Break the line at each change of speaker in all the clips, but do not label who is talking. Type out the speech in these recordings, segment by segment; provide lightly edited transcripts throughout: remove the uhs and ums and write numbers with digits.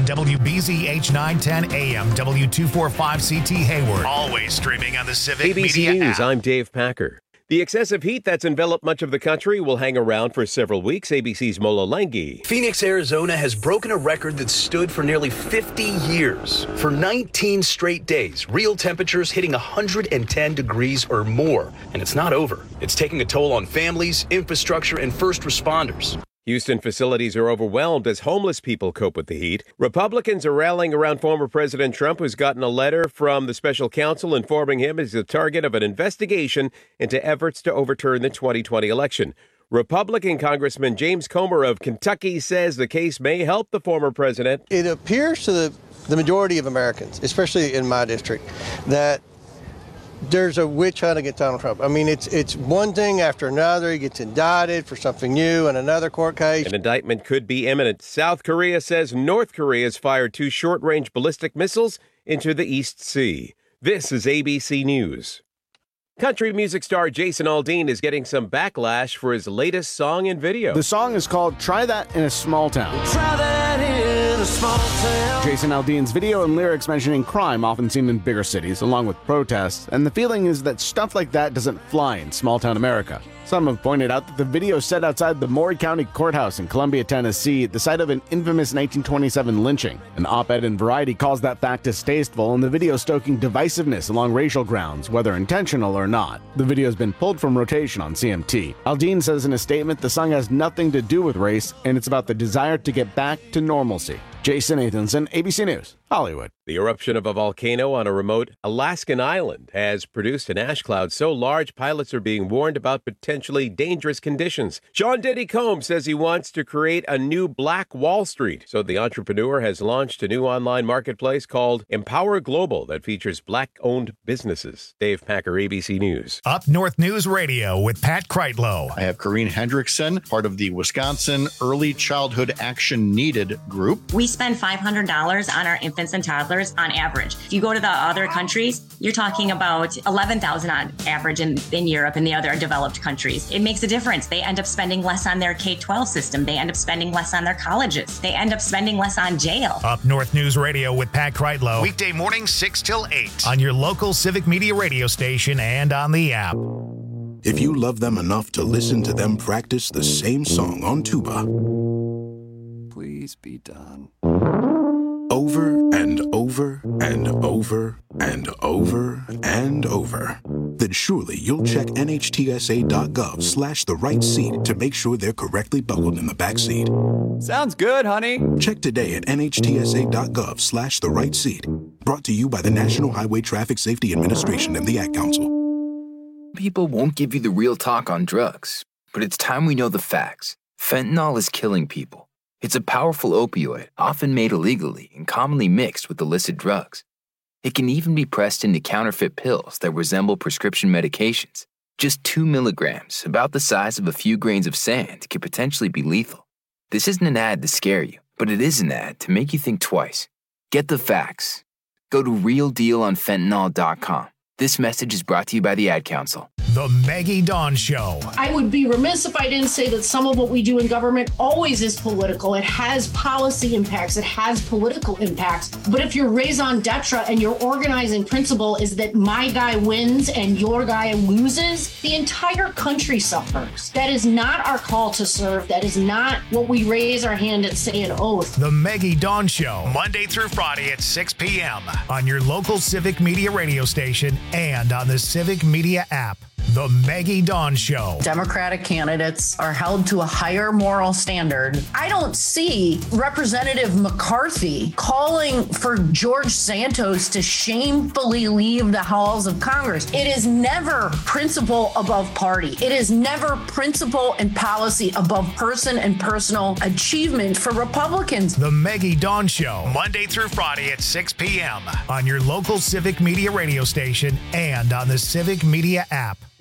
on WBZH 910 AM, W245CT Hayward. Always streaming on the Civic
ABC
Media
News,
app.
I'm Dave Packer. The excessive heat that's enveloped much of the country will hang around for several weeks. ABC's Molo Lengi.
Phoenix, Arizona has broken a record that stood for nearly 50 years. For 19 straight days, real temperatures hitting 110 degrees or more. And it's not over. It's taking a toll on families, infrastructure, and first responders.
Houston facilities are overwhelmed as homeless people cope with the heat. Republicans are rallying around former President Trump, who's gotten a letter from the special counsel informing him he's the target of an investigation into efforts to overturn the 2020 election. Republican Congressman James Comer of Kentucky says the case may help the former president.
It appears to the majority of Americans, especially in my district, that there's a witch hunt against Donald Trump. I mean, it's one thing after another. He gets indicted for something new in another court case.
An indictment could be imminent. South Korea says North Korea has fired 2 short-range ballistic missiles into the East Sea. This is ABC News. Country music star Jason Aldean is getting some backlash for his latest song and video.
The song is called Try That in a Small Town.
Try that in a small town.
Jason Aldean's video and lyrics mentioning crime often seen in bigger cities, along with protests, and the feeling is that stuff like that doesn't fly in small-town America. Some have pointed out that the video set outside the Maury County Courthouse in Columbia, Tennessee, the site of an infamous 1927 lynching. An op-ed in Variety calls that fact distasteful, and the video stoking divisiveness along racial grounds, whether intentional or not. The video has been pulled from rotation on CMT. Aldean says in a statement the song has nothing to do with race, and it's about the desire to get back to normalcy. Jason Nathanson, ABC News, Hollywood.
The eruption of a volcano on a remote Alaskan island has produced an ash cloud so large pilots are being warned about potentially dangerous conditions. Sean Diddy Combs says he wants to create a new Black Wall Street. So the entrepreneur has launched a new online marketplace called Empower Global that features Black-owned businesses. Dave Packer, ABC News.
Up North News Radio with Pat Kreitlow.
I have Corrine Hendrickson, part of the Wisconsin Early Childhood Action Needed group.
We spend $500 on our infants and toddlers on average. If you go to the other countries, you're talking about $11,000 on average in Europe and the other developed countries. It makes a difference. They end up spending less on their K-12 system. They end up spending less on their colleges. They end up spending less on jail.
Up North News Radio with Pat Kreitlow. Weekday mornings 6 till 8 on your local Civic Media radio station and on the app.
If you love them enough to listen to them practice the same song on tuba,
Please be done.
over and over and over and over and over, then surely you'll check NHTSA.gov/the right seat to make sure they're correctly buckled in the back seat.
Sounds good, honey.
Check today at NHTSA.gov/the right seat. Brought to you by the National Highway Traffic Safety Administration and the Ad Council.
People won't give you the real talk on drugs, but it's time we know the facts. Fentanyl is killing people. It's a powerful opioid, often made illegally and commonly mixed with illicit drugs. It can even be pressed into counterfeit pills that resemble prescription medications. Just 2 milligrams, about the size of a few grains of sand, could potentially be lethal. This isn't an ad to scare you, but it is an ad to make you think twice. Get the facts. Go to realdealonfentanyl.com. This message is brought to you by the Ad Council.
The Maggie Dawn Show.
I would be remiss if I didn't say that some of what we do in government always is political. It has policy impacts. It has political impacts. But if your raison d'etre and your organizing principle is that my guy wins and your guy loses, the entire country suffers. That is not our call to serve. That is not what we raise our hand and say an oath.
The Maggie Dawn Show, Monday through Friday at 6 p.m. on your local Civic Media radio station and on the Civic Media app. The Maggie Dawn Show.
Democratic candidates are held to a higher moral standard. I don't see Representative McCarthy calling for George Santos to shamefully leave the halls of Congress. It is never principle above party. It is never principle and policy above person and personal achievement for Republicans.
The Maggie Dawn Show, Monday through Friday at 6 p.m. on your local Civic Media radio station and on the Civic Media app.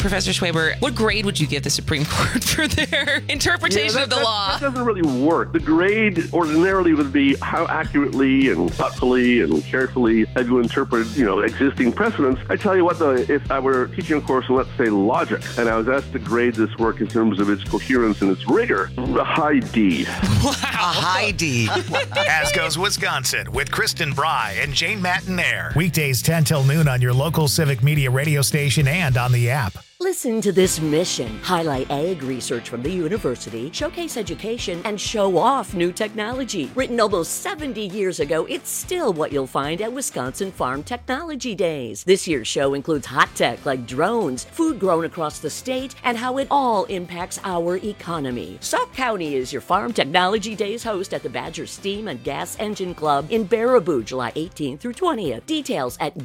Professor Schwaber, what grade would you give the Supreme Court for their interpretation of the law?
That doesn't really work. The grade ordinarily would be how accurately and thoughtfully and carefully have you interpreted, existing precedents. I tell you what, though, if I were teaching a course on, let's say, logic, and I was asked to grade this work in terms of its coherence and its rigor, a high D.
Wow.
A high D. As Goes Wisconsin with Kristen Bry and Jane Mattinaire. Weekdays 10 till noon on your local Civic Media radio station and on the app.
Listen to this mission. Highlight ag research from the university, showcase education, and show off new technology. Written almost 70 years ago, it's still what you'll find at Wisconsin Farm Technology Days. This year's show includes hot tech like drones, food grown across the state, and how it all impacts our economy. Sauk County is your Farm Technology Days host at the Badger Steam and Gas Engine Club in Baraboo, July 18th through 20th. Details at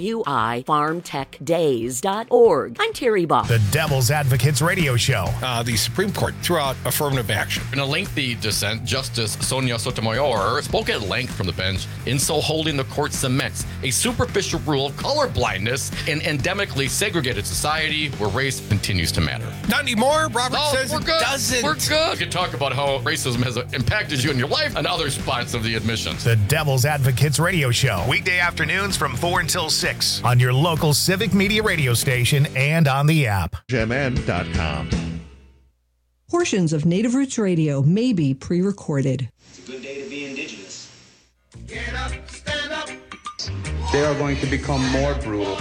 wifarmtechdays.org. I'm Terry Bob.
The Devil's Advocates Radio Show.
The Supreme Court threw out affirmative action.
In a lengthy dissent, Justice Sonia Sotomayor spoke at length from the bench, in so holding the court cements a superficial rule of colorblindness in endemically segregated society where race continues to matter.
Not anymore. Robert says
we're
it
good.
doesn't.
We're good. We can talk about how racism has impacted you in your life and other spots of the admissions.
The Devil's Advocates Radio Show. Weekday afternoons from 4 until 6 on your local Civic Media radio station and on the app.
GemN.com.
Portions of Native Roots Radio may be pre-recorded.
It's a good day to be indigenous.
Get up, stand up.
They are going to become more brutal.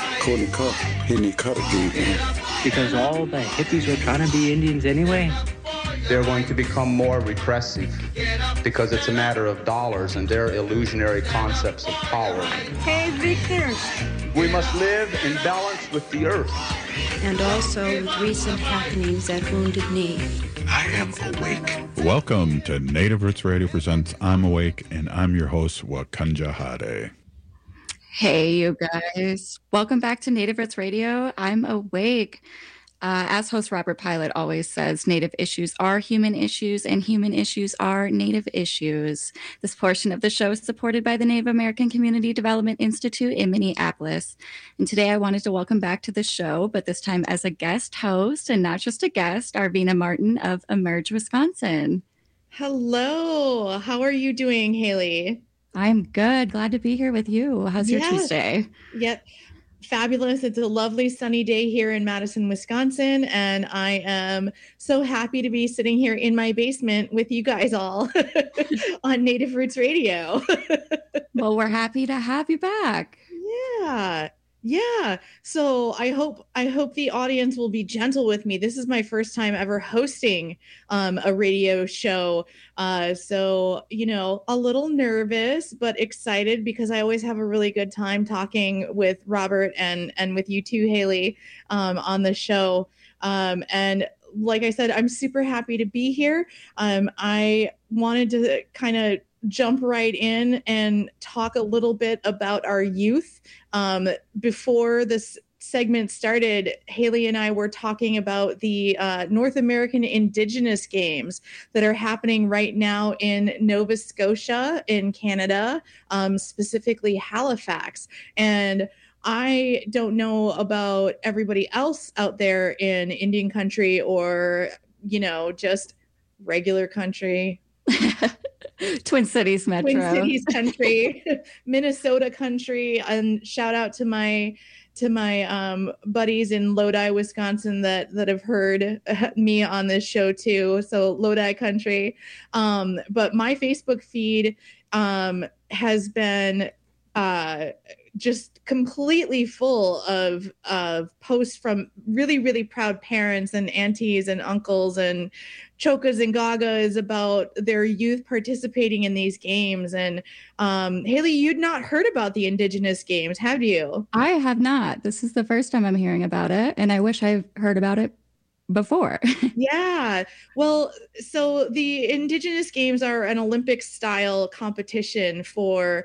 Because all the hippies were trying to be Indians anyway.
They're going to become more repressive because it's a matter of dollars and their illusionary concepts of power.
Hey, Victor.
We must live in balance with the earth.
And also with recent happenings at Wounded Knee.
I am awake.
Welcome to Native Roots Radio presents I'm Awake, and I'm your host, Wakanja Hade.
Hey, you guys. Welcome back to Native Roots Radio. I'm Awake. As host Robert Pilot always says, Native issues are human issues and human issues are Native issues. This portion of the show is supported by the Native American Community Development Institute in Minneapolis. And today I wanted to welcome back to the show, but this time as a guest host and not just a guest, Arvina Martin of Emerge, Wisconsin.
Hello. How are you doing, Haley?
I'm good. Glad to be here with you. How's your Tuesday?
Yep. Fabulous. It's a lovely sunny day here in Madison, Wisconsin, and I am so happy to be sitting here in my basement with you guys all on Native Roots Radio.
Well, we're happy to have you back.
Yeah. So I hope the audience will be gentle with me. This is my first time ever hosting a radio show. So, a little nervous, but excited because I always have a really good time talking with Robert and with you too, Haley, on the show. And like I said, I'm super happy to be here. I wanted to kind of jump right in and talk a little bit about our youth. Before this segment started, Haley and I were talking about the North American Indigenous Games that are happening right now in Nova Scotia in Canada, specifically Halifax. And I don't know about everybody else out there in Indian country or, just regular country.
Twin Cities Metro.
Twin Cities country, Minnesota country, and shout out to my buddies in Lodi, Wisconsin that have heard me on this show too. So Lodi country. But my Facebook feed has been just completely full of posts from really, really proud parents and aunties and uncles and chokas and gagas about their youth participating in these games. And Haley, you'd not heard about the Indigenous Games, have you?
I have not. This is the first time I'm hearing about it, and I wish I've heard about it before.
Yeah. Well, so the Indigenous Games are an Olympic style competition for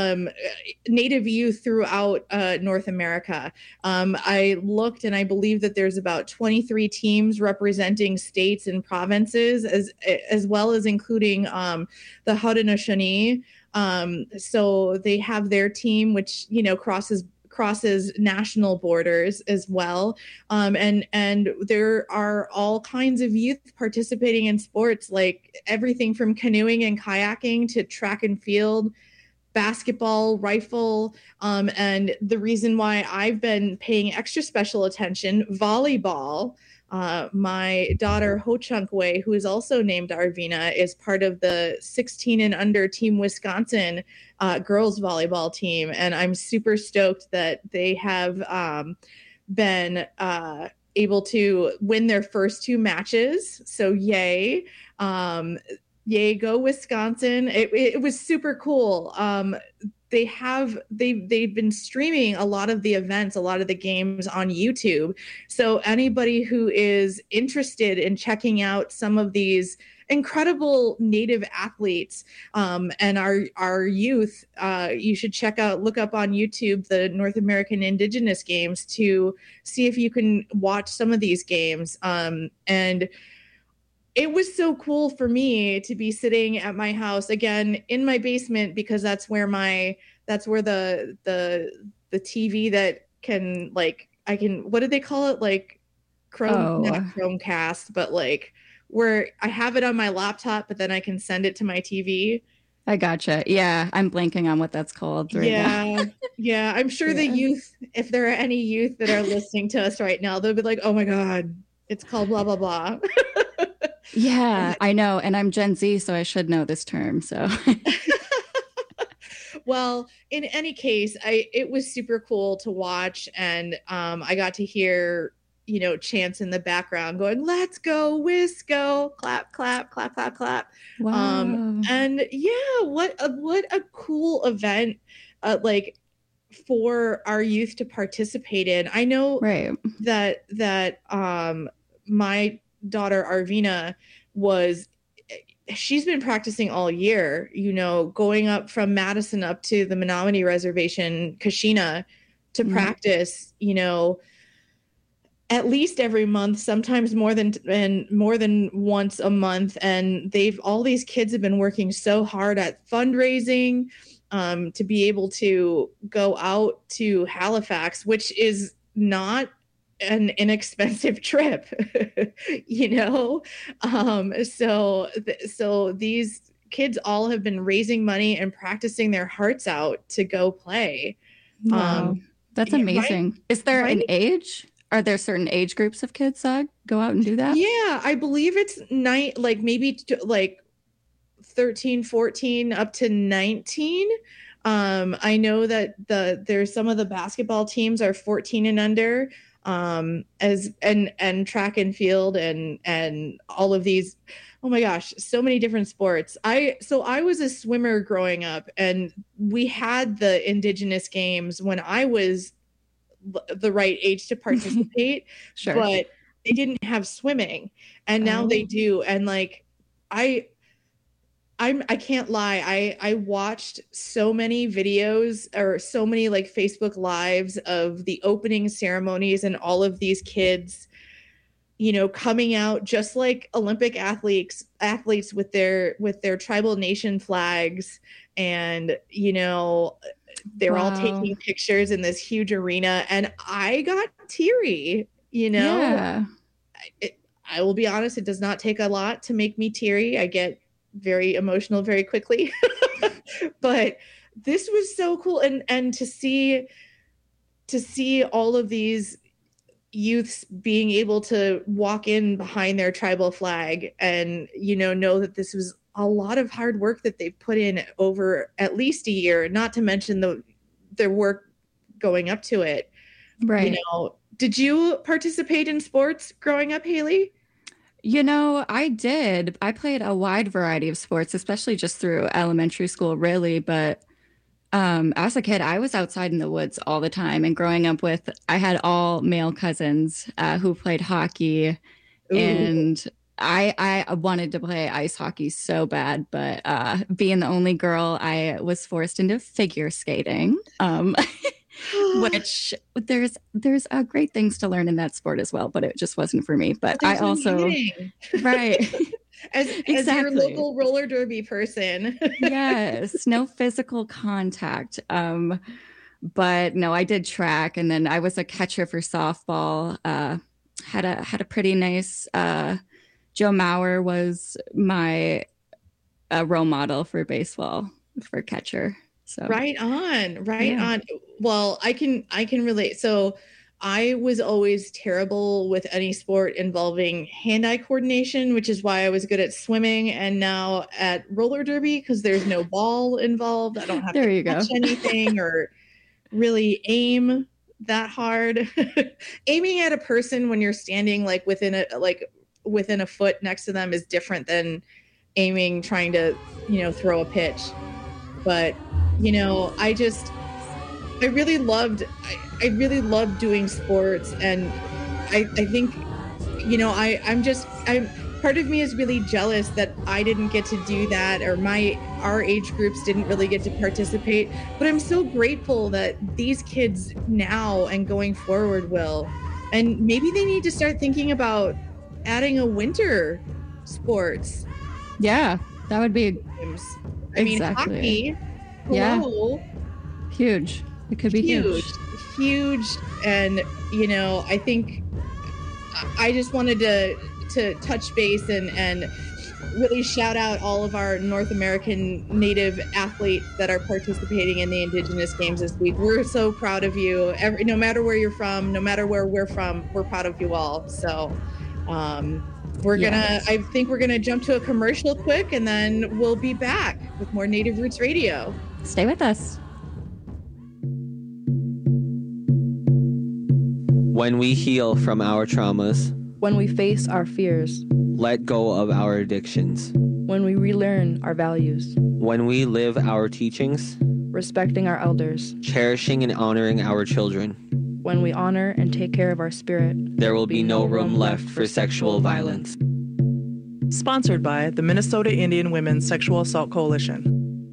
Native youth throughout North America. I looked and I believe that there's about 23 teams representing states and provinces as well as including the Haudenosaunee. So they have their team, which, crosses national borders as well. And there are all kinds of youth participating in sports, like everything from canoeing and kayaking to track and field, basketball, rifle, and the reason why I've been paying extra special attention, volleyball. My daughter Ho Chunk Wei, who is also named Arvina, is part of the 16 and under Team Wisconsin girls volleyball team, and I'm super stoked that they have been able to win their first 2 matches. So yay. Yay, go Wisconsin. It was super cool. They've been streaming a lot of the events, a lot of the games on YouTube. So anybody who is interested in checking out some of these incredible Native athletes and our youth, you should look up on YouTube the North American Indigenous Games to see if you can watch some of these games. And it was so cool for me to be sitting at my house again in my basement, because that's where the TV that can, like, I can, what did they call it? Like not Chromecast, but like where I have it on my laptop, but then I can send it to my TV.
I gotcha. Yeah, I'm blanking on what that's called right now.
Yeah. I'm sure the youth, if there are any youth that are listening to us right now, they'll be like, oh my God, it's called blah, blah, blah.
Yeah, I know. And I'm Gen Z, so I should know this term. So,
well, in any case, it was super cool to watch. And I got to hear, chants in the background going, let's go, Wisco, clap, clap, clap, clap, clap.
Wow.
And yeah, what a cool event, like for our youth to participate in. I know that my daughter Arvina she's been practicing all year, going up from Madison up to the Menominee Reservation, Kashina, to practice, at least every month, sometimes more than once a month. And all these kids have been working so hard at fundraising to be able to go out to Halifax, which is not an inexpensive trip, so these kids all have been raising money and practicing their hearts out to go play.
Wow. That's amazing. Right? Is there an age? Are there certain age groups of kids that go out and do that?
Yeah, I believe it's maybe 13, 14 up to 19. I know that there's some of the basketball teams are 14 and under. And track and field and all of these, oh my gosh, so many different sports. I was a swimmer growing up, and we had the Indigenous Games when I was the right age to participate,
sure.
But they didn't have swimming, and now they do. And like, I can't lie. I watched so many videos or so many like Facebook lives of the opening ceremonies and all of these kids, coming out just like Olympic athletes with their tribal nation flags. And, they're all taking pictures in this huge arena. And I got teary,
Yeah.
I will be honest. It does not take a lot to make me teary. I get very emotional very quickly, but this was so cool. And to see all of these youths being able to walk in behind their tribal flag and, know that this was a lot of hard work that they've put in over at least a year, not to mention their work going up to it.
Right.
Did you participate in sports growing up, Haley?
I did. I played a wide variety of sports, especially just through elementary school, really. But as a kid, I was outside in the woods all the time. And growing up I had all male cousins who played hockey. Ooh. And I wanted to play ice hockey so bad. But being the only girl, I was forced into figure skating. Which there's great things to learn in that sport as well, but it just wasn't for me. But I also right
as your local roller derby person.
Yes, no physical contact. But no, I did track, and then I was a catcher for softball. Had a pretty nice. Joe Mauer was my role model for baseball for catcher. So
right on. Well, I can relate. So I was always terrible with any sport involving hand-eye coordination, which is why I was good at swimming and now at roller derby, because there's no ball involved. I don't have to catch anything or really aim that hard. Aiming at a person when you're standing like within a foot next to them is different than aiming trying to, throw a pitch. But, I really loved doing sports, and I think, I'm part of me is really jealous that I didn't get to do that, or our age groups didn't really get to participate. But I'm so grateful that these kids now and going forward will. And maybe they need to start thinking about adding a winter sports.
Yeah, that would be.
I mean, hockey. Hello.
Yeah. Huge. It could be huge. And, I think I just wanted to touch base and really shout out all of our North American Native athletes that are participating in the Indigenous Games this week. We're so proud of you. No matter where you're from, no matter where we're from, we're proud of you all. So I think we're gonna jump to a commercial quick, and then we'll be back with more Native Roots Radio. Stay with us.
When we heal from our traumas,
when we face our fears,
let go of our addictions,
when we relearn our values,
when we live our teachings,
respecting our elders,
cherishing and honoring our children,
when we honor and take care of our spirit,
there will be no room left for sexual violence.
Sponsored by the Minnesota Indian Women's Sexual Assault Coalition.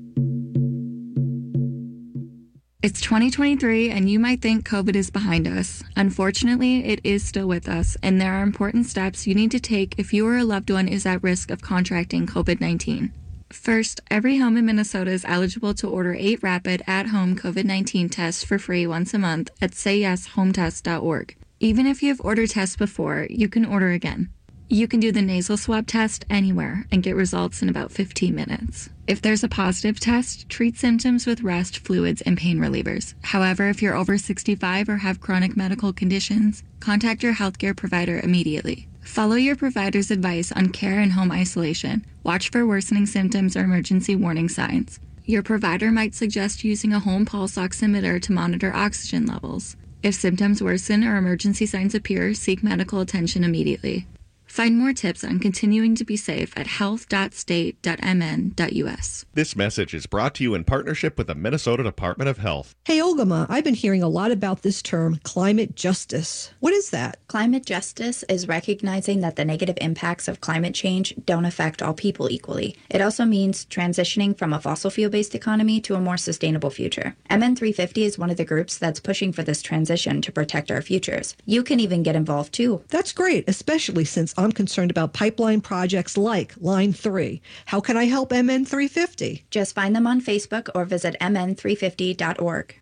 It's 2023, and you might think COVID is behind us. Unfortunately, it is still with us, and there are important steps you need to take if you or a loved one is at risk of contracting COVID-19. First, every home in Minnesota is eligible to order 8 rapid at-home COVID-19 tests for free once a month at sayyeshometest.org. Even if you've ordered tests before, you can order again. You can do the nasal swab test anywhere and get results in about 15 minutes. If there's a positive test, treat symptoms with rest, fluids, and pain relievers. However, if you're over 65 or have chronic medical conditions, contact your healthcare provider immediately. Follow your provider's advice on care and home isolation. Watch for worsening symptoms or emergency warning signs. Your provider might suggest using a home pulse oximeter to monitor oxygen levels. If symptoms worsen or emergency signs appear, seek medical attention immediately. Find more tips on continuing to be safe at health.state.mn.us.
This message is brought to you in partnership with the Minnesota Department of Health.
Hey, Olgama, I've been hearing a lot about this term, climate justice. What is that?
Climate justice is recognizing that the negative impacts of climate change don't affect all people equally. It also means transitioning from a fossil fuel-based economy to a more sustainable future. MN350 is one of the groups that's pushing for this transition to protect our futures. You can even get involved too.
That's great, especially since I'm concerned about pipeline projects like Line 3. How can I help MN350?
Just find them on Facebook or visit mn350.org.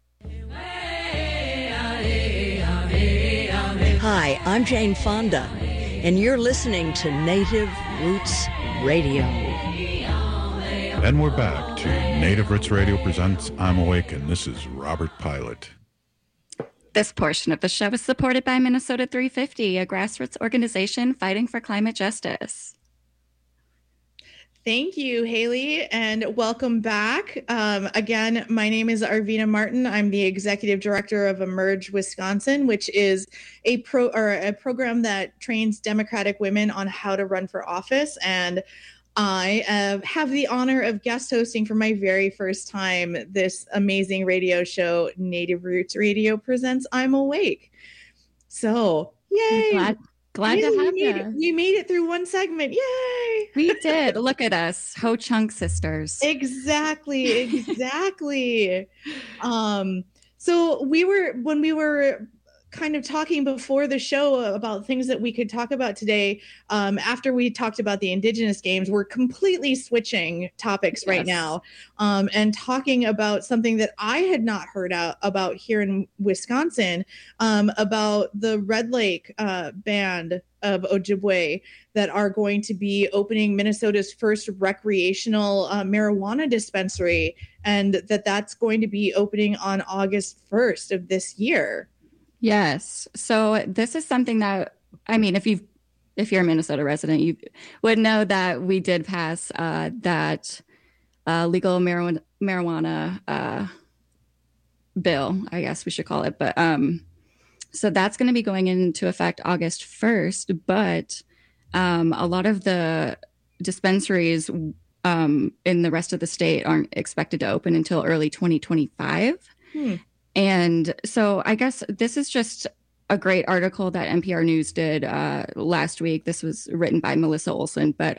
Hi, I'm Jane Fonda, and you're listening to Native Roots Radio.
And we're back to Native Roots Radio presents I'm Awake, and this is Robert Pilot.
This portion of the show is supported by Minnesota 350, a grassroots organization fighting for climate justice.
Thank you, Haley, and welcome back. Again, my name is Arvina Martin. I'm the executive director of Emerge Wisconsin, which is a program that trains Democratic women on how to run for office. And I have the honor of guest hosting for my very first time this amazing radio show, Native Roots Radio presents I'm Awake. So, yay!
Glad to have you.
We made it through one segment. Yay!
We did. Look at us, Ho Chunk sisters.
Exactly. So when we were kind of talking before the show about things that we could talk about today. After we talked about the Indigenous Games, we're completely switching topics right now, and talking about something that I had not heard about here in Wisconsin, about the Red Lake band of Ojibwe that are going to be opening Minnesota's first recreational marijuana dispensary, and that's going to be opening on August 1st of this year.
Yes. So this is something that, I mean, if you're a Minnesota resident, you would know that we did pass that legal marijuana bill, I guess we should call it. But so that's going to be going into effect August 1st. But a lot of the dispensaries in the rest of the state aren't expected to open until early 2025. And so I guess this is just a great article that NPR News did last week. This was written by Melissa Olson, but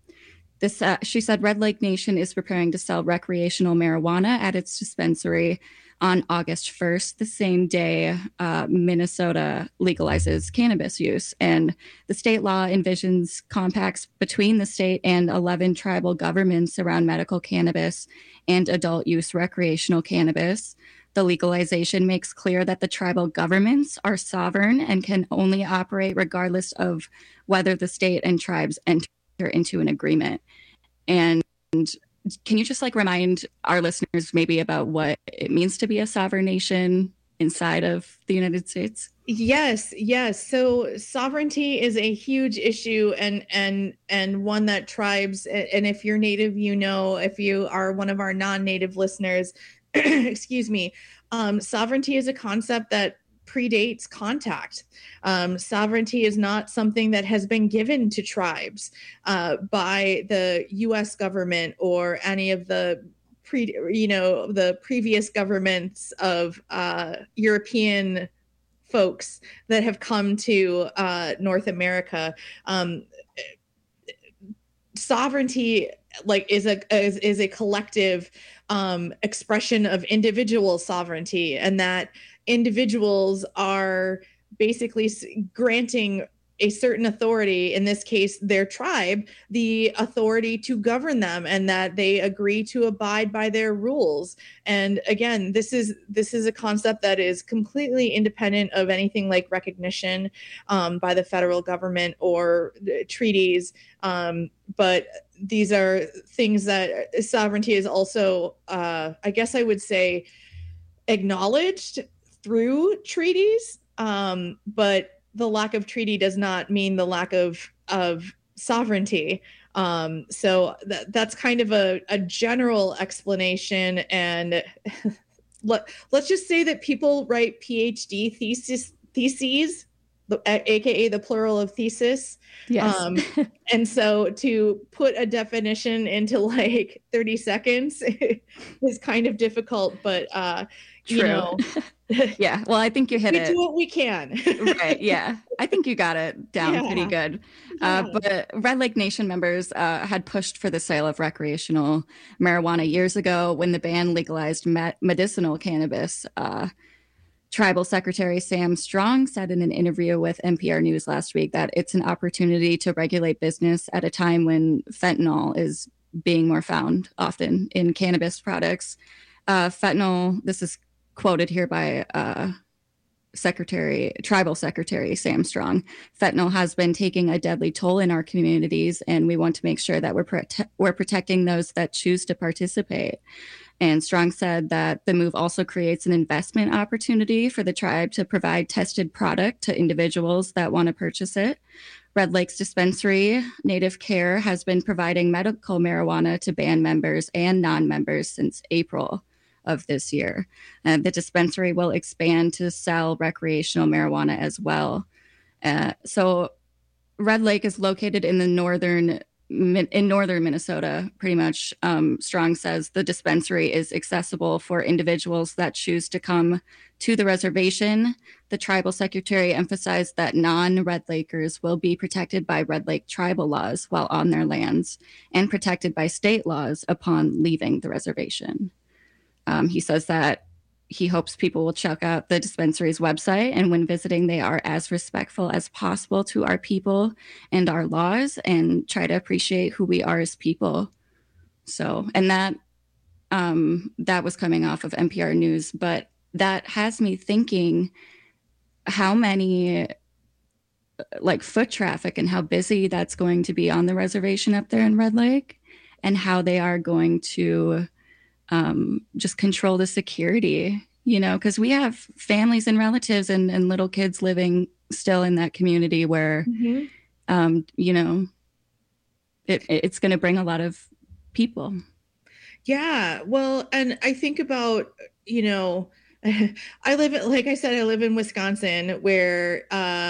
she said Red Lake Nation is preparing to sell recreational marijuana at its dispensary on August 1st, the same day Minnesota legalizes cannabis use. And the state law envisions compacts between the state and 11 tribal governments around medical cannabis and adult use recreational cannabis. The legalization makes clear that the tribal governments are sovereign and can only operate regardless of whether the state and tribes enter into an agreement. And can you just remind our listeners maybe about what it means to be a sovereign nation inside of the United States?
Yes. So sovereignty is a huge issue, and one that tribes, and if you're Native, if you are one of our non-Native listeners, excuse me, sovereignty is a concept that predates contact. Sovereignty is not something that has been given to tribes by the U.S. government or any of the previous governments of European folks that have come to North America. Sovereignty is a collective expression of individual sovereignty, and that individuals are basically granting a certain authority, in this case their tribe, the authority to govern them, and that they agree to abide by their rules. And again, this is a concept that is completely independent of anything like recognition by the federal government or treaties, but these are things that sovereignty is also, I guess I would say, acknowledged through treaties, but the lack of treaty does not mean the lack of sovereignty. So that's kind of a general explanation. And let's just say that people write PhD theses, aka the plural of thesis.
Yes.
And so to put a definition into 30 seconds is kind of difficult, but
True. Yeah. Well, I think you hit it.
We do what we can.
Right. Yeah. I think you got it down pretty good. But Red Lake Nation members had pushed for the sale of recreational marijuana years ago when the ban legalized medicinal cannabis. Tribal Secretary Sam Strong said in an interview with NPR News last week that it's an opportunity to regulate business at a time when fentanyl is being more found often in cannabis products. Fentanyl, this is quoted here by Tribal Secretary Sam Strong. Fentanyl has been taking a deadly toll in our communities, and we want to make sure that we're protecting those that choose to participate. And Strong said that the move also creates an investment opportunity for the tribe to provide tested product to individuals that want to purchase it. Red Lake's dispensary, Native Care, has been providing medical marijuana to band members and non-members since April of this year. The dispensary will expand to sell recreational marijuana as well. So Red Lake is located in northern Minnesota, pretty much. Strong says the dispensary is accessible for individuals that choose to come to the reservation. The tribal secretary emphasized that non-Red Lakers will be protected by Red Lake tribal laws while on their lands and protected by state laws upon leaving the reservation. He says that he hopes people will check out the dispensary's website, and when visiting, they are as respectful as possible to our people and our laws, and try to appreciate who we are as people. So, and that was coming off of NPR News, but that has me thinking how many like foot traffic and how busy that's going to be on the reservation up there in Red Lake, and how they are going to just control the security, you know, because we have families and relatives and little kids living still in that community where, you know, it's going to bring a lot of people.
Yeah. Well, and I think about, you know, I live in Wisconsin, where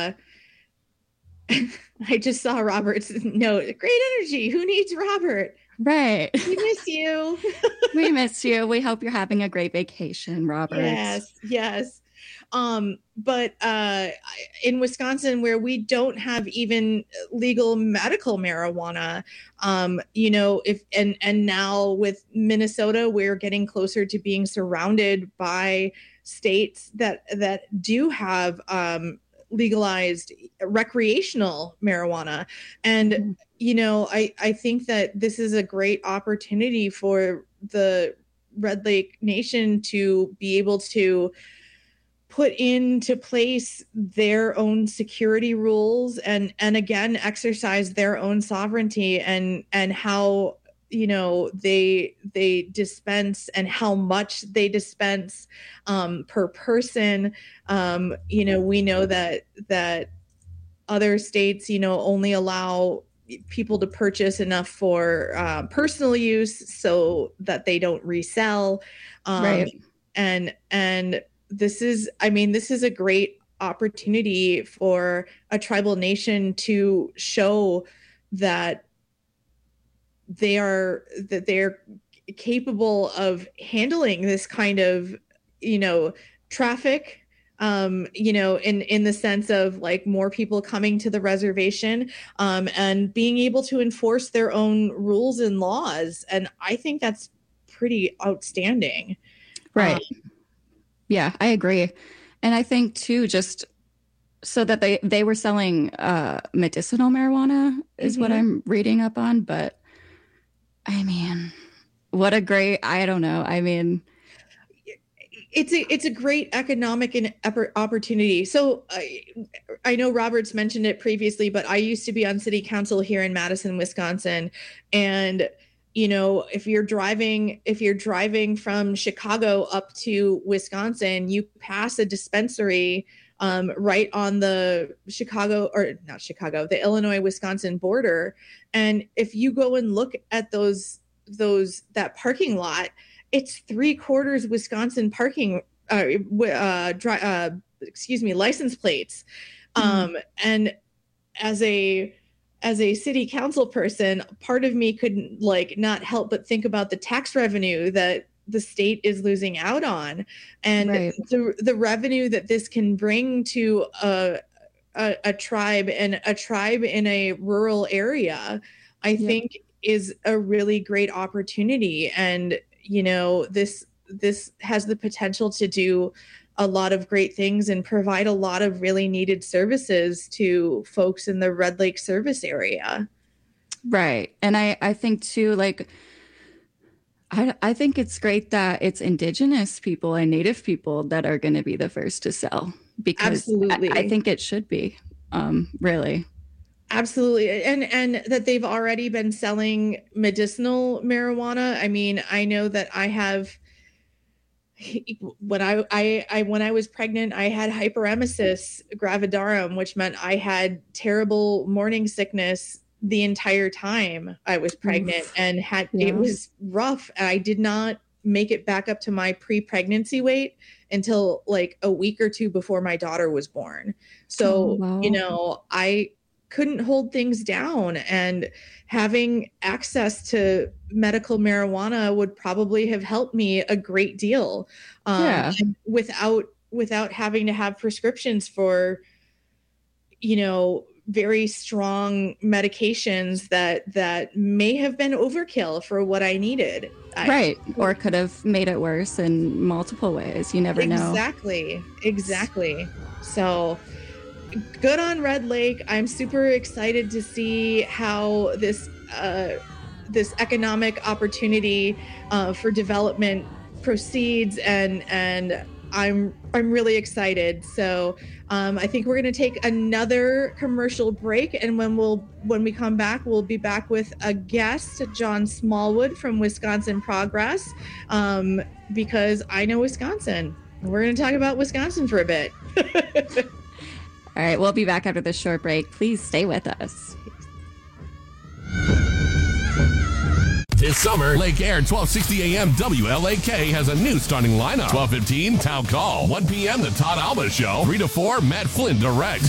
I just saw Robert's note. Great energy. Who needs Robert?
Right.
We miss you.
We miss you. We hope you're having a great vacation, Robert.
Yes. But in Wisconsin, where we don't have even legal medical marijuana, you know, and now with Minnesota, we're getting closer to being surrounded by states that do have legalized recreational marijuana. And, you know, I think that this is a great opportunity for the Red Lake Nation to be able to put into place their own security rules and again, exercise their own sovereignty and how, you know, they dispense and how much they dispense per person. You know, we know that other states, you know, only allow people to purchase enough for personal use so that they don't resell.
Right.
And this is a great opportunity for a tribal nation to show that they're capable of handling this kind of, you know, traffic, you know, in the sense of like more people coming to the reservation, and being able to enforce their own rules and laws. And I think that's pretty outstanding.
Right. Yeah, I agree. And I think too, just so that they were selling medicinal marijuana is what I'm reading up on. But I mean, what a great, I don't know. I mean,
it's a great economic and opportunity. So I know Robert's mentioned it previously, but I used to be on city council here in Madison, Wisconsin. And, you know, if you're driving from Chicago up to Wisconsin, you pass a dispensary right on the the Illinois-Wisconsin border. And if you go and look at that parking lot, it's 3/4 Wisconsin parking, license plates. And as a city council person, part of me couldn't not help but think about the tax revenue that the state is losing out on, and the revenue that this can bring to a tribe, and a tribe in a rural area, I think is a really great opportunity. And, you know, this has the potential to do a lot of great things and provide a lot of really needed services to folks in the Red Lake service area.
Right. And I think too, I think it's great that it's Indigenous people and Native people that are going to be the first to sell, because
absolutely,
I think it should be, really.
Absolutely. And that they've already been selling medicinal marijuana. I mean, I know that I have, when I was pregnant, I had hyperemesis gravidarum, which meant I had terrible morning sickness the entire time I was pregnant. And it was rough. I did not make it back up to my pre-pregnancy weight until a week or two before my daughter was born. So, you know, I couldn't hold things down, and having access to medical marijuana would probably have helped me a great deal, without having to have prescriptions for, you know, very strong medications that may have been overkill for what I needed.
Right. Or could have made it worse in multiple ways. You never know.
Exactly. So good on Red Lake. I'm super excited to see how this economic opportunity for development proceeds, and I'm really excited. So I think we're going to take another commercial break, and when we come back, we'll be back with a guest, John Smallwood from Wisconsin Progress, because I know Wisconsin. We're going to talk about Wisconsin for a bit.
All right, we'll be back after this short break. Please stay with us.
This summer, Lake Air 1260 AM WLAK has a new starting lineup. 12:15 Town Call. 1 p.m. The Todd Alba Show. 3 to 4 Matt Flynn Direct.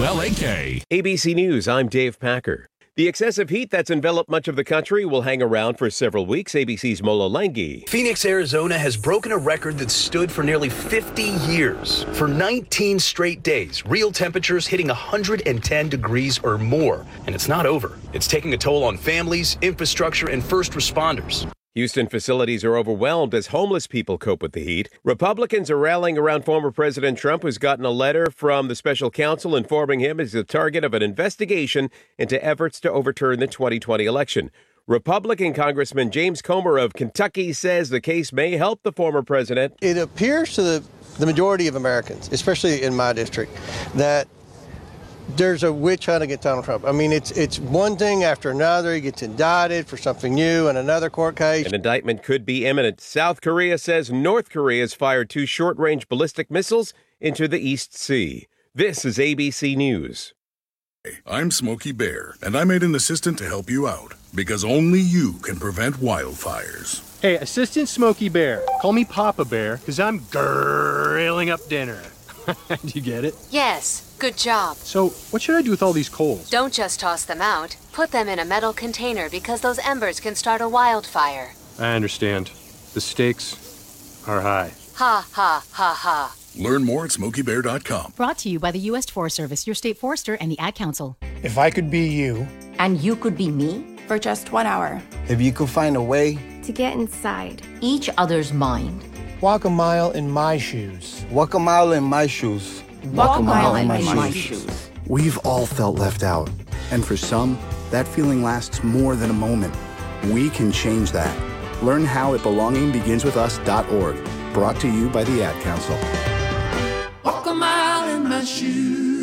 WLAK.
ABC News, I'm Dave Packer. The excessive heat that's enveloped much of the country will hang around for several weeks. ABC's Mola Lengi.
Phoenix, Arizona has broken a record that stood for nearly 50 years. For 19 straight days, real temperatures hitting 110 degrees or more. And it's not over. It's taking a toll on families, infrastructure, and first responders.
Houston facilities are overwhelmed as homeless people cope with the heat. Republicans are rallying around former President Trump, who's gotten a letter from the special counsel informing him he's the target of an investigation into efforts to overturn the 2020 election. Republican Congressman James Comer of Kentucky says the case may help the former president.
It appears to the majority of Americans, especially in my district, that there's a witch hunt against Donald Trump. I mean, it's one thing after another. He gets indicted for something new in another court case.
An indictment could be imminent. South Korea says North Korea has fired 2 short-range ballistic missiles into the East Sea. This is ABC News.
I'm Smokey Bear, and I made an assistant to help you out, because only you can prevent wildfires.
Hey, Assistant Smokey Bear, call me Papa Bear, because I'm grilling up dinner. Do you get it?
Yes, good job.
So, what should I do with all these coals?
Don't just toss them out. Put them in a metal container because those embers can start a wildfire.
I understand. The stakes are high.
Ha, ha, ha, ha.
Learn more at SmokeyBear.com.
Brought to you by the U.S. Forest Service, your state forester, and the Ad Council.
If I could be you.
And you could be me?
For just 1 hour.
If you could find a way.
To get inside each other's mind.
Walk a mile in my shoes.
Walk a mile in my shoes.
Walk a mile in my shoes.
We've all felt left out. And for some, that feeling lasts more than a moment. We can change that. Learn how at belongingbeginswithus.org. Brought to you by the Ad Council.
Walk a mile in my shoes.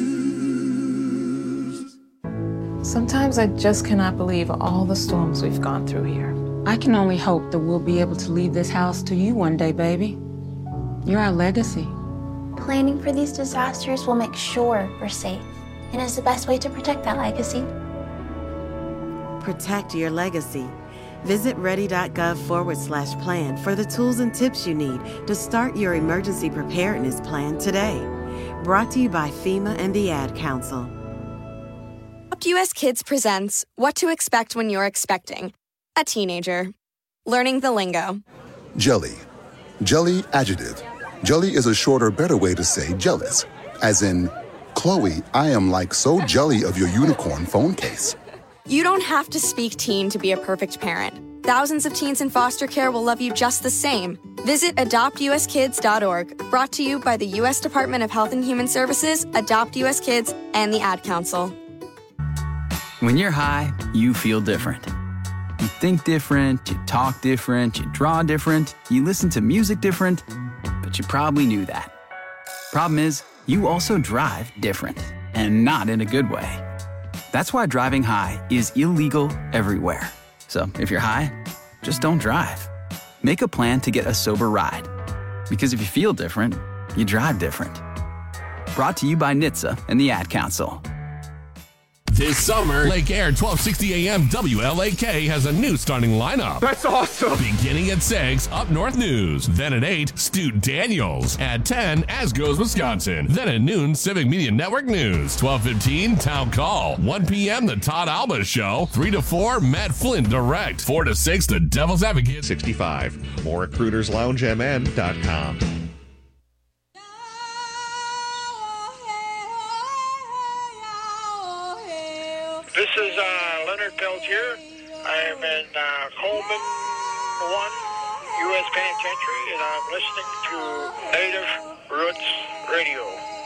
Sometimes I just cannot believe all the storms we've gone through here. I can only hope that we'll be able to leave this house to you one day, baby. You're our legacy.
Planning for these disasters will make sure we're safe, and is the best way to protect that legacy.
Protect your legacy. Visit ready.gov/plan for the tools and tips you need to start your emergency preparedness plan today. Brought to you by FEMA and the Ad Council.
Adopt US Kids presents What to Expect When You're Expecting a Teenager. Learning the lingo.
Jelly. Jelly adjective. Jelly is a shorter, better way to say jealous. As in, Chloe, I am like so jelly of your unicorn phone case.
You don't have to speak teen to be a perfect parent. Thousands of teens in foster care will love you just the same. Visit adoptuskids.org. Brought to you by the U.S. Department of Health and Human Services, Adopt US Kids, and the Ad Council.
When you're high, you feel different. You think different, you talk different, you draw different, you listen to music different, but you probably knew that. Problem is, you also drive different, and not in a good way. That's why driving high is illegal everywhere. So if you're high, just don't drive. Make a plan to get a sober ride. Because if you feel different, you drive different. Brought to you by NHTSA and the Ad Council.
This summer, Lake Air 1260 AM WLAK has a new starting lineup.
That's awesome.
Beginning at 6, Up North News. Then at 8, Stu Daniels. At 10, As Goes Wisconsin. Then at noon, Civic Media Network News. 12:15, Town Call. 1 p.m., The Todd Alba Show. 3 to 4, Matt Flynn Direct. 4 to 6, The Devil's Advocate.
65. More at CrudersLoungeMN.com.
is Leonard Peltier. I am in Coleman 1 U.S. Penitentiary, and I'm listening to Native Roots Radio.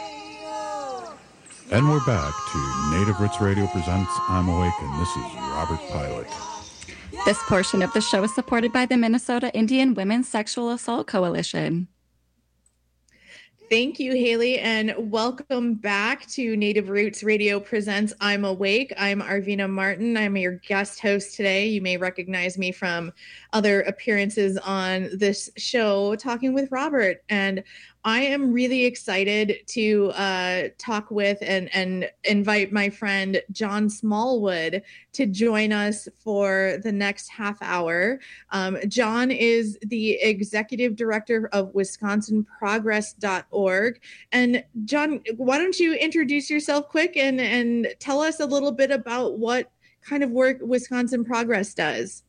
And we're back to Native Roots Radio presents I'm Awake, and this is Robert Pilot.
This portion of the show is supported by the Minnesota Indian Women's Sexual Assault Coalition.
Thank you, Haley, and welcome back to Native Roots Radio presents I'm Awake. I'm Arvina Martin. I'm your guest host today. You may recognize me from other appearances on this show, talking with Robert. And I am really excited to talk with and invite my friend John Smallwood to join us for the next half hour. John is the executive director of WisconsinProgress.org. And John, why don't you introduce yourself quick and tell us a little bit about what kind of work Wisconsin Progress does?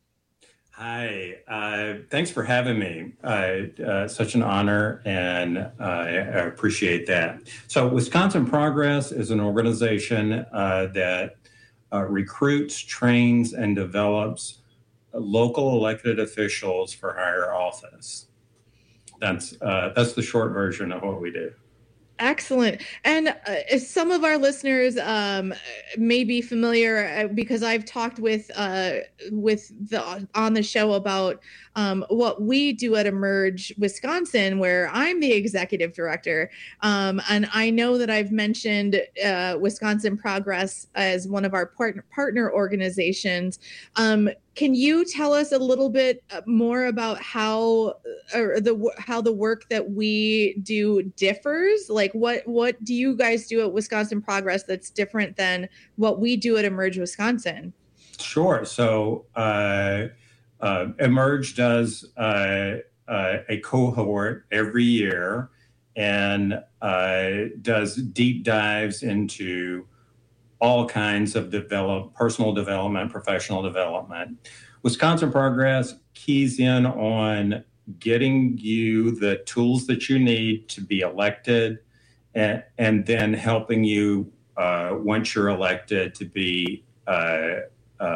Hi, thanks for having me. Such an honor, and I appreciate that. So Wisconsin Progress is an organization that recruits, trains, and develops local elected officials for higher office. That's the short version of what we do.
Excellent. And some of our listeners may be familiar because I've talked with on the show about what we do at Emerge Wisconsin, where I'm the executive director. And I know that I've mentioned Wisconsin Progress as one of our partner organizations. Can you tell us a little bit more about how the work that we do differs? Like what do you guys do at Wisconsin Progress that's different than what we do at Emerge Wisconsin?
Sure. So Emerge does a cohort every year and does deep dives into all kinds of personal development, professional development. Wisconsin Progress keys in on getting you the tools that you need to be elected, and then helping you, once you're elected, to be good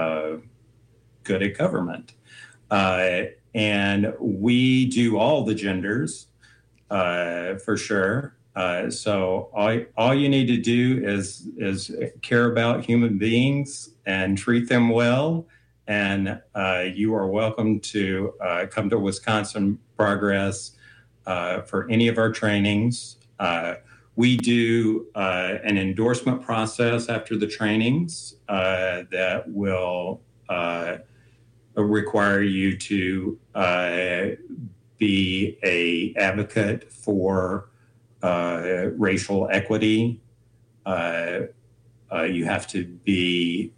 at government. And we do all the genders, for sure. So all you need to do is care about human beings and treat them well. And you are welcome to come to Wisconsin Progress for any of our trainings. We do an endorsement process after the trainings that will require you to be an advocate for racial equity. You have to be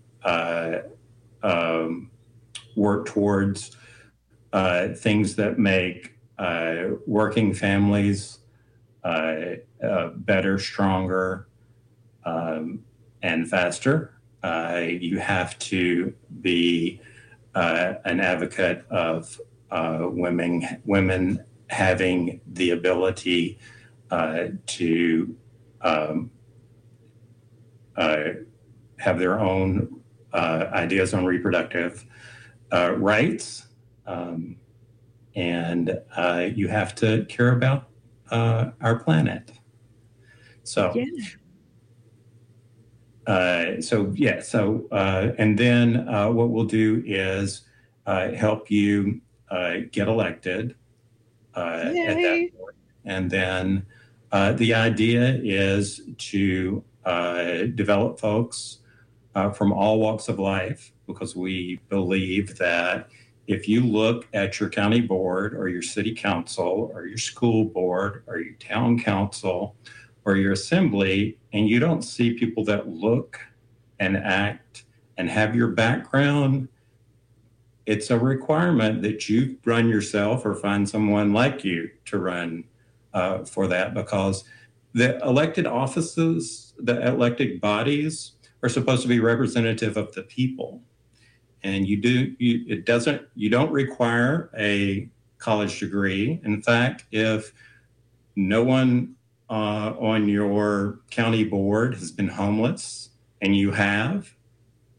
work towards things that make working families better, stronger, and faster. You have to be an advocate of women having the ability to have their own ideas on reproductive rights, and you have to care about our planet. So, and then what we'll do is help you get elected at that point, and then the idea is to develop folks from all walks of life, because we believe that if you look at your county board or your city council or your school board or your town council or your assembly, and you don't see people that look and act and have your background, it's a requirement that you run yourself or find someone like you to run for that, because the elected offices, the elected bodies are supposed to be representative of the people. And you don't require a college degree. In fact, if no one on your county board has been homeless and you have,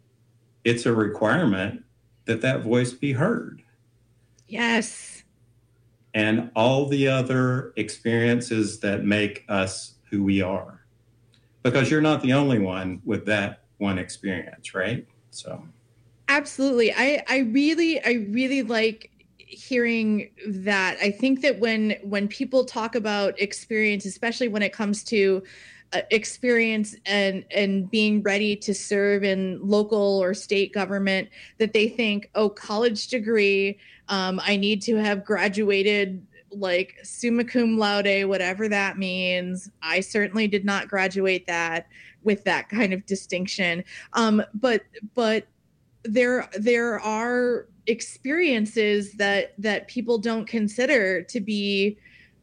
it's a requirement that that voice be heard.
Yes.
And all the other experiences that make us who we are. Because you're not the only one with that one experience, right? So
absolutely. I really like hearing that. I think that when people talk about experience, especially when it comes to experience and being ready to serve in local or state government, that they think, oh, college degree, I need to have graduated like summa cum laude, whatever that means. I certainly did not graduate that with that kind of distinction. But there are experiences that people don't consider to be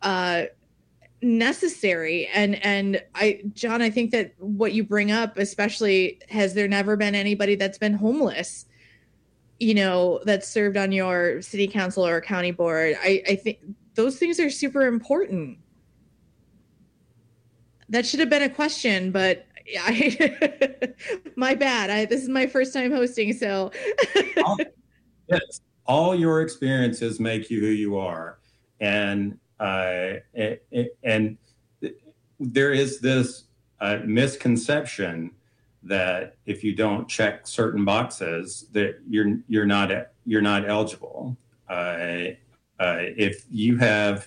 necessary. And John, I think that what you bring up, especially, has there never been anybody that's been homeless, that's served on your city council or county board? I think those things are super important. That should have been a question, but my bad. This is my first time hosting, so.
Yes, all your experiences make you who you are. And there is this misconception that if you don't check certain boxes, that you're not eligible. If you have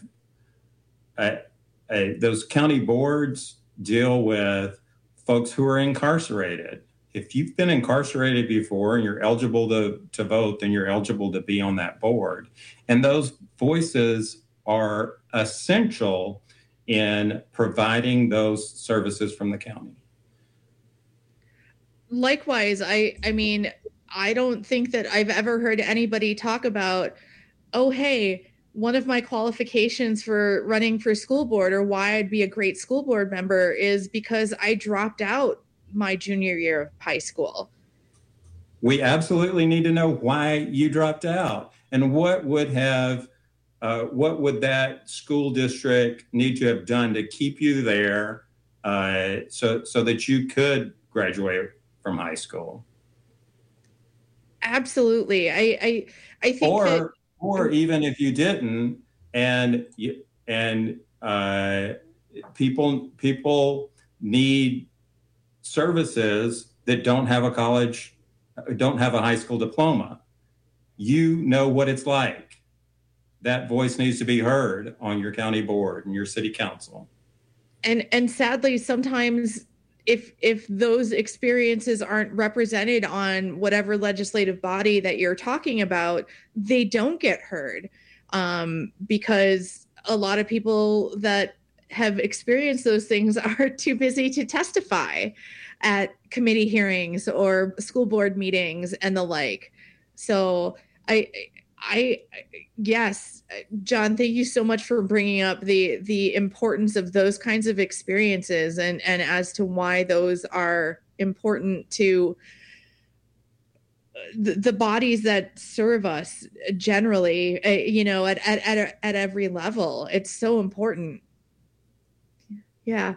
those county boards deal with folks who are incarcerated. If you've been incarcerated before and you're eligible to vote, then you're eligible to be on that board. And those voices are essential in providing those services from the county.
Likewise, I mean, I don't think that I've ever heard anybody talk about, oh, hey, one of my qualifications for running for school board, or why I'd be a great school board member, is because I dropped out my junior year of high school.
We absolutely need to know why you dropped out, and what would that school district need to have done to keep you there, so that you could graduate from high school.
Absolutely. I think
or even if you didn't, and people need services that don't have a high school diploma. You know what it's like. That voice needs to be heard on your county board and your city council.
And sadly, sometimes if those experiences aren't represented on whatever legislative body that you're talking about, they don't get heard, because a lot of people that have experienced those things are too busy to testify at committee hearings or school board meetings and the like. So yes, John, thank you so much for bringing up the importance of those kinds of experiences and as to why those are important to the bodies that serve us generally, at every level. It's so important. Yeah.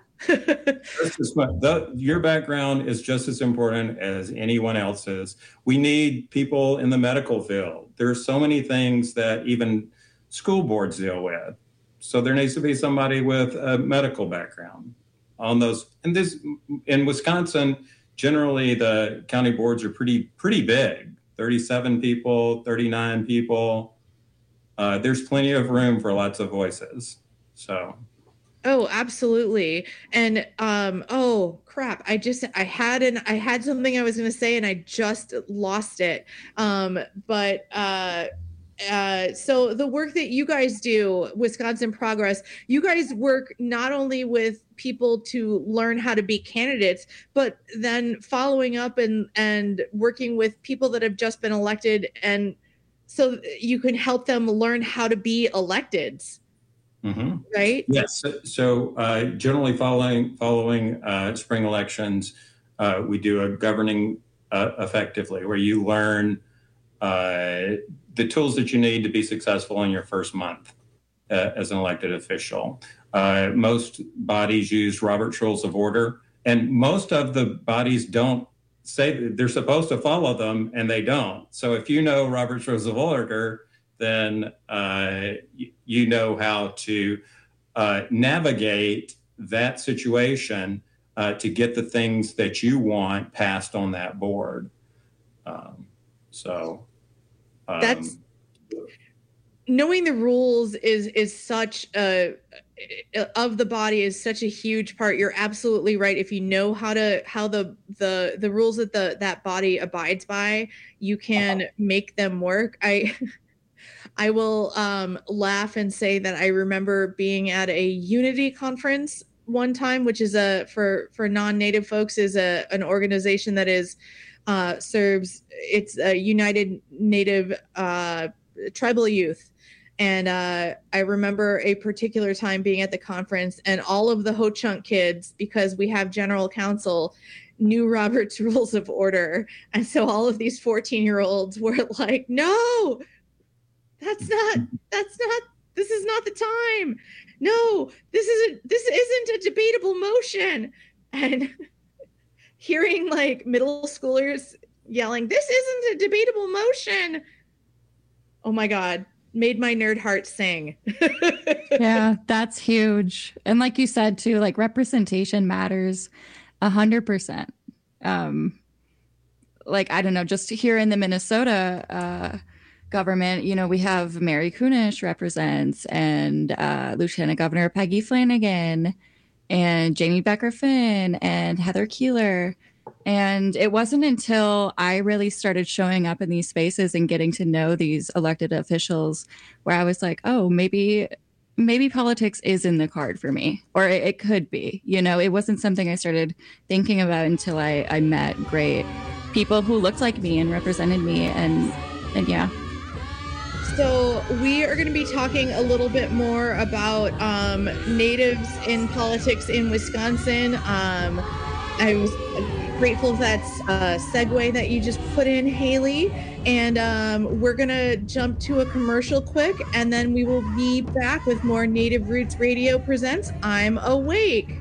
Your background is just as important as anyone else's. We need people in the medical field. There are so many things that even school boards deal with. So there needs to be somebody with a medical background on those. And this, in Wisconsin, generally the county boards are pretty big, 37 people, 39 people. There's plenty of room for lots of voices. So.
Oh, absolutely. And oh crap, I had something I was going to say and I just lost it. So the work that you guys do, Wisconsin Progress, you guys work not only with people to learn how to be candidates, but then following up and working with people that have just been elected, and so you can help them learn how to be electeds.
Mm-hmm.
Right?
Yes. So generally following spring elections, we do a governing effectively, where you learn the tools that you need to be successful in your first month as an elected official. Most bodies use Robert's Rules of Order, and most of the bodies don't say that they're supposed to follow them and they don't. So if you know Robert's Rules of Order, then you know how to navigate that situation to get the things that you want passed on that board.
That's knowing the rules is such of the body is such a huge part. You're absolutely right. If you know how the rules that that body abides by, you can make them work. I will laugh and say that I remember being at a Unity conference one time, which is for non-Native folks, is an organization that is serves, it's a United Native Tribal Youth. And I remember a particular time being at the conference, and all of the Ho-Chunk kids, because we have general counsel, knew Robert's Rules of Order. And so all of these 14-year-olds were like, no, this is not the time. No, this isn't a debatable motion. And hearing like middle schoolers yelling, this isn't a debatable motion. Oh my God. Made my nerd heart sing.
Yeah, that's huge. And like you said too, like representation matters 100%. Like, I don't know, just here in the Minnesota government, you know, we have Mary Kunesh represents, and Lieutenant Governor Peggy Flanagan, and Jamie Becker-Finn, and Heather Keeler. And it wasn't until I really started showing up in these spaces and getting to know these elected officials where I was like, oh, maybe politics is in the card for me, or it could be. You know, it wasn't something I started thinking about until I met great people who looked like me and represented me. And yeah.
So we are going to be talking a little bit more about natives in politics in Wisconsin. I was grateful for that segue that you just put in, Haley. And we're going to jump to a commercial quick, and then we will be back with more Native Roots Radio Presents I'm Awake.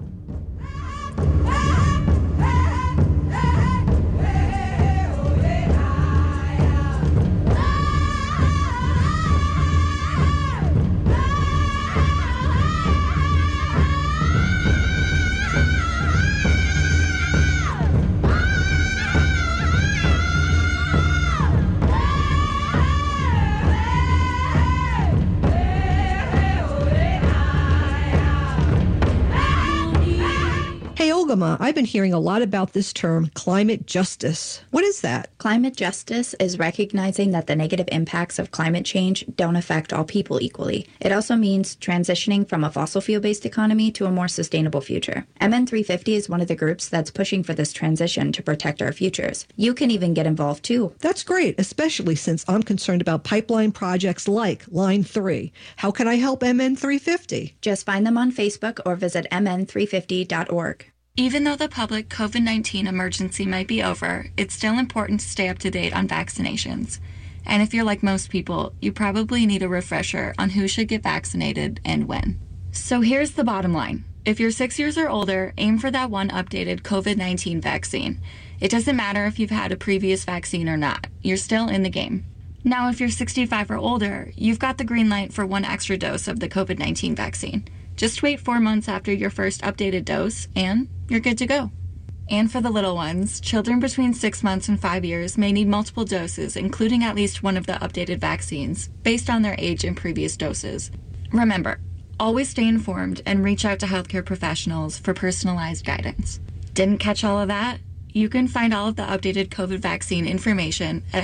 I've been hearing a lot about this term, climate justice. What is that?
Climate justice is recognizing that the negative impacts of climate change don't affect all people equally. It also means transitioning from a fossil fuel-based economy to a more sustainable future. MN350 is one of the groups that's pushing for this transition to protect our futures. You can even get involved too.
That's great, especially since I'm concerned about pipeline projects like Line 3. How can I help MN350?
Just find them on Facebook or visit mn350.org.
Even though the public COVID-19 emergency might be over, it's still important to stay up to date on vaccinations. And if you're like most people, you probably need a refresher on who should get vaccinated and when. So here's the bottom line. If you're 6 years or older, aim for that one updated COVID-19 vaccine. It doesn't matter if you've had a previous vaccine or not. You're still in the game. Now, if you're 65 or older, you've got the green light for one extra dose of the COVID-19 vaccine. Just wait 4 months after your first updated dose, and you're good to go. And for the little ones, children between 6 months and 5 years may need multiple doses, including at least one of the updated vaccines, based on their age and previous doses. Remember, always stay informed and reach out to healthcare professionals for personalized guidance. Didn't catch all of that? You can find all of the updated COVID vaccine information at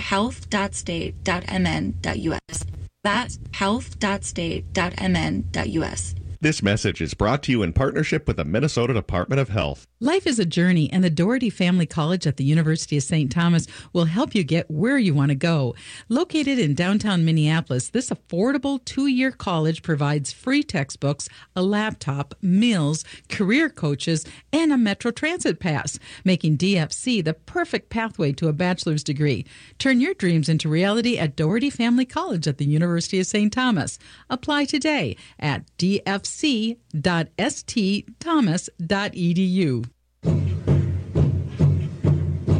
health.state.mn.us. That's health.state.mn.us.
This message is brought to you in partnership with the Minnesota Department of Health.
Life is a journey, and the Doherty Family College at the University of St. Thomas will help you get where you want to go. Located in downtown Minneapolis, this affordable 2-year college provides free textbooks, a laptop, meals, career coaches, and a Metro Transit pass, making DFC the perfect pathway to a bachelor's degree. Turn your dreams into reality at Doherty Family College at the University of St. Thomas. Apply today at dfc.stthomas.edu.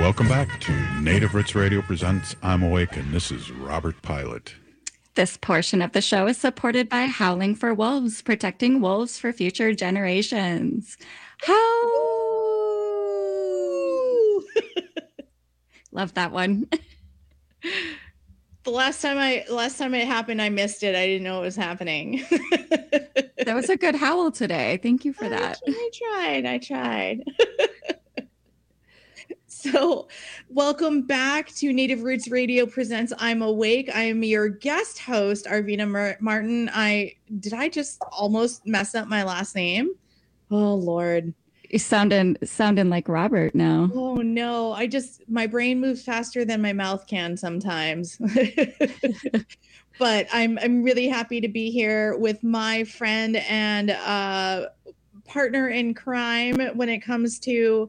Welcome back to Native Roots Radio presents I'm Awake, and this is Robert Pilot.
This portion of the show is supported by Howling for Wolves, protecting wolves for future generations. Howl! Love that one.
The last time it happened, I missed it. I didn't know it was happening.
That was a good howl today. Thank you for that.
I tried. So, welcome back to Native Roots Radio presents I'm Awake. I am your guest host, Arvina Martin. Did I just almost mess up my last name? Oh Lord.
You sounding like Robert now.
Oh no, my brain moves faster than my mouth can sometimes. But I'm really happy to be here with my friend and partner in crime when it comes to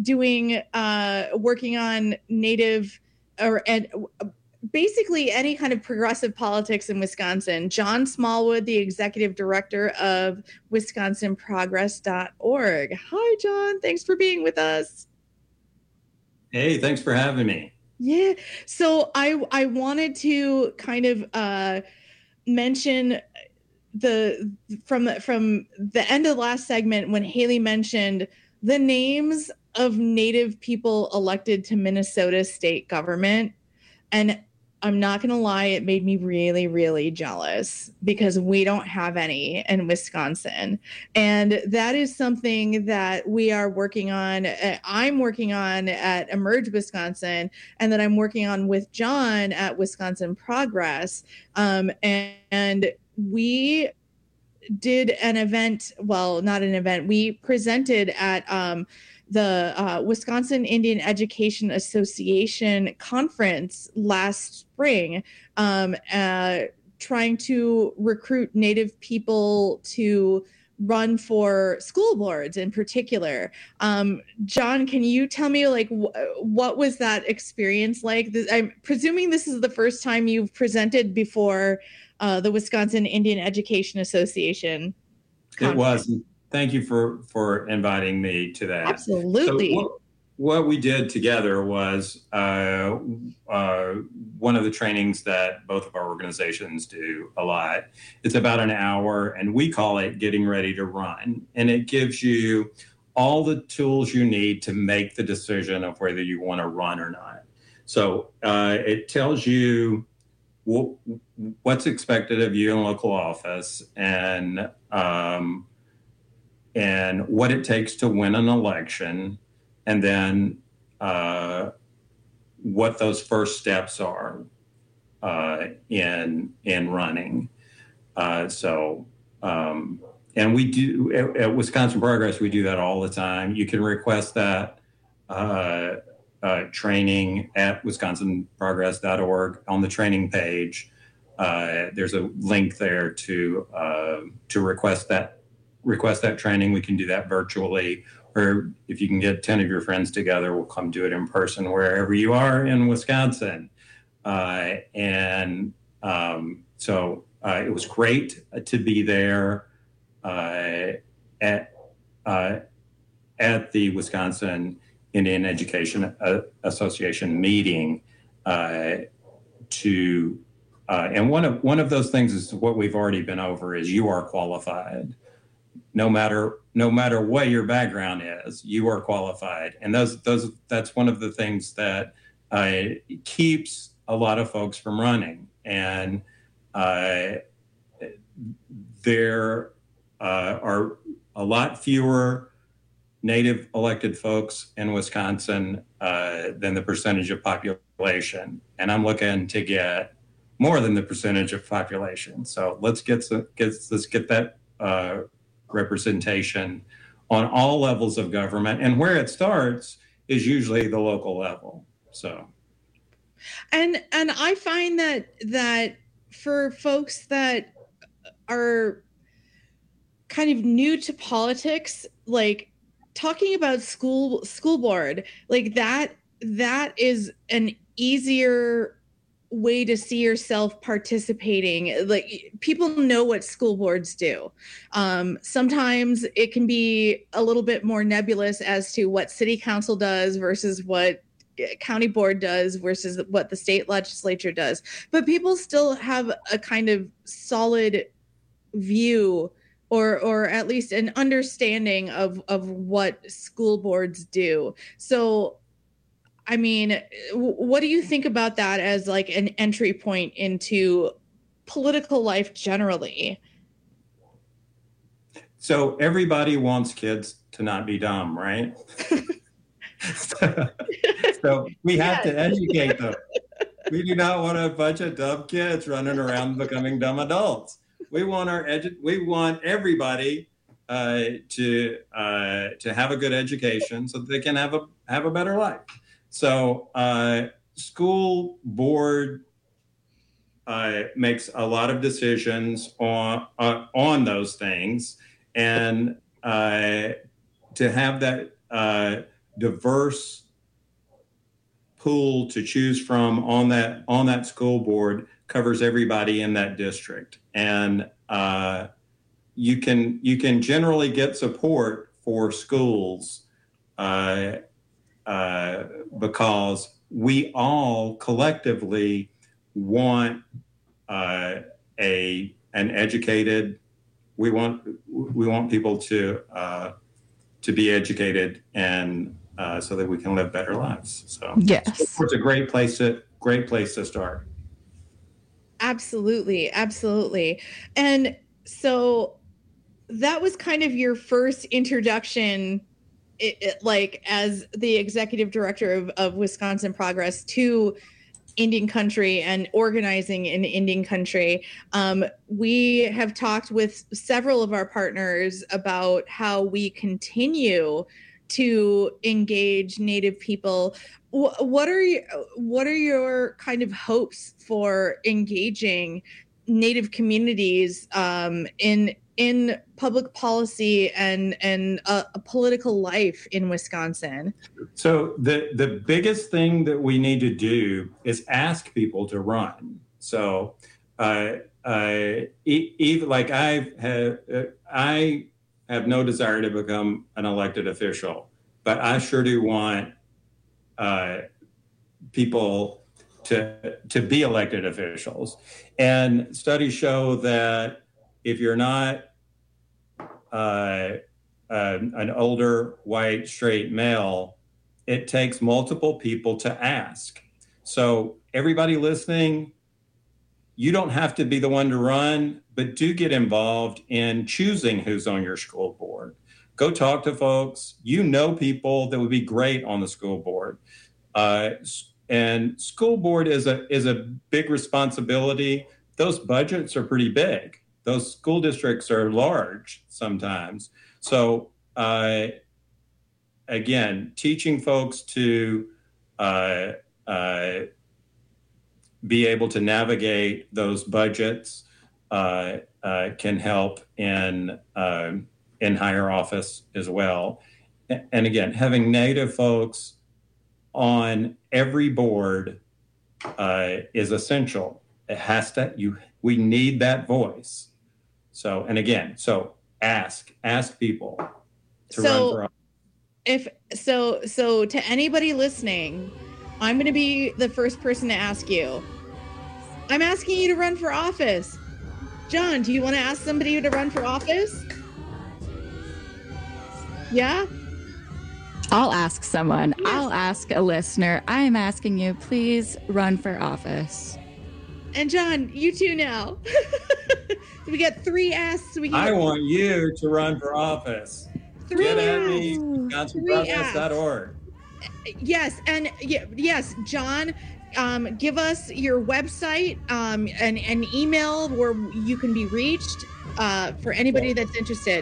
working on Native basically any kind of progressive politics in Wisconsin. John Smallwood, the executive director of WisconsinProgress.org. Hi, John. Thanks for being with us. Hey, thanks for having me. Yeah. So I wanted to kind of mention from the end of the last segment when Haley mentioned the names of Native people elected to Minnesota state government. And I'm not going to lie, it made me really, really jealous because we don't have any in Wisconsin. And that is something that we are working on. I'm working on at Emerge Wisconsin, and that I'm working on with John at Wisconsin Progress. And we did an event, well, not an event, we presented at the Wisconsin Indian Education Association conference last spring, trying to recruit Native people to run for school boards in particular. John, can you tell me what was that experience like? I'm presuming this is the first time you've presented before the Wisconsin Indian Education Association conference. It was. Thank you for inviting me to that. Absolutely. So what we did together was one of the trainings that both of our organizations do a lot. It's about an hour, and we call it Getting Ready to Run. And it gives you all the tools you need to make the decision of whether you want to run or not. So it tells you what's expected of you in local office, and what it takes to win an election, and then what those first steps are in running. And we do at Wisconsin Progress, we do that all the time. You can request that training at WisconsinProgress.org on the training page. There's a link there to request that training. We can do that virtually, or if you can get 10 of your friends together, we'll come do it in person wherever you are in Wisconsin. It was great to be there at the Wisconsin Indian Education Association meeting and one of those things is what we've already been over is you are qualified. No matter what your background is, you are qualified. And that's one of the things that keeps a lot of folks from running. And there are a lot fewer Native elected folks in Wisconsin than the percentage of population. And I'm looking to get more than the percentage of population. So let's get that representation on all levels of government, and where it starts is usually the local level. So, and I find that for folks that are kind of new to politics, like talking about school board, like that is an easier way to see yourself participating. Like, people know what school boards do. Sometimes it can be a little bit more nebulous as to what city council does versus what county board does versus what the state legislature does. But people still have a kind of solid view or at least an understanding of what school boards do. So, I mean, what do you think about that as like an entry point into political life generally?
So everybody wants kids to not be dumb, right? So we have to educate them. We do not want a bunch of dumb kids running around becoming dumb adults. We want everybody to have a good education so that they can have a better life. So school board makes a lot of decisions on those things, and to have that diverse pool to choose from on that school board covers everybody in that district, and you can generally get support for schools because we all collectively want an educated. We want people to be educated and so that we can live better lives. So
yes,
it's a great place to start.
Absolutely. And so that was kind of your first introduction, like as the executive director of Wisconsin Progress, to Indian country and organizing in Indian country. We have talked with several of our partners about how we continue to engage Native people. What are your kind of hopes for engaging Native communities in public policy and a political life in Wisconsin?
So the biggest thing that we need to do is ask people to run. So even like I have no desire to become an elected official, but I sure do want people to be elected officials. And studies show that if you're not an older, white, straight male, it takes multiple people to ask. So everybody listening, you don't have to be the one to run, but do get involved in choosing who's on your school board. Go talk to folks. You know people that would be great on the school board. And school board is a big responsibility. Those budgets are pretty big. Those school districts are large sometimes. So again, teaching folks to be able to navigate those budgets can help in higher office as well. And again, having Native folks on every board is essential. It has to. We need that voice. So, and again, ask people to run for office. So to anybody listening, I'm going to be the first person to ask you. I'm asking you to run for office. John, do you want to ask somebody to run for office? Yeah?
I'll ask someone. Yes. I'll ask a listener. I am asking you, please run for office.
And John, you too now. We got 3 asks.
I want you to run for office.
3
Get
asks.
at me, WisconsinProgress.org.
Yes, and yes, John, give us your website and an email where you can be reached for anybody that's interested.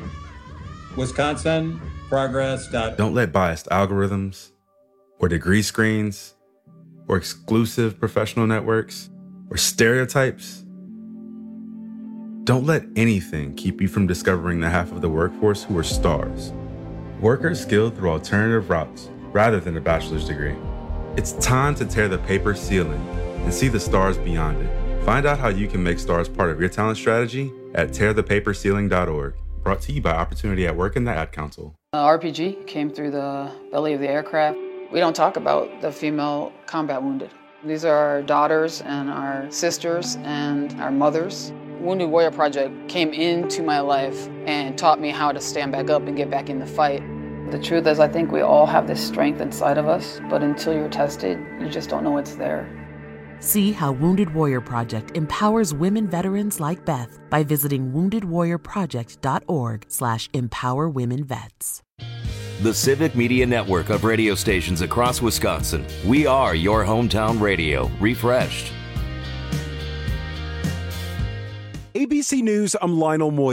WisconsinProgress.org.
Don't let biased algorithms or degree screens or exclusive professional networks or stereotypes. Don't let anything keep you from discovering the half of the workforce who are stars. Workers skilled through alternative routes rather than a bachelor's degree. It's time to tear the paper ceiling and see the stars beyond it. Find out how you can make stars part of your talent strategy at tearthepaperceiling.org. Brought to you by Opportunity at Work and the Ad Council.
RPG came through the belly of the aircraft.
We don't talk about the female combat wounded. These are our daughters and our sisters and our mothers. Wounded Warrior Project came into my life and taught me how to stand back up and get back in the fight. The truth is, I think we all have this strength inside of us, but until you're tested, you just don't know it's there.
See how Wounded Warrior Project empowers women veterans like Beth by visiting woundedwarriorproject.org/empowerwomenvets.
The Civic Media Network of radio stations across Wisconsin. We are your hometown radio, refreshed.
ABC News, I'm Lionel Moyer.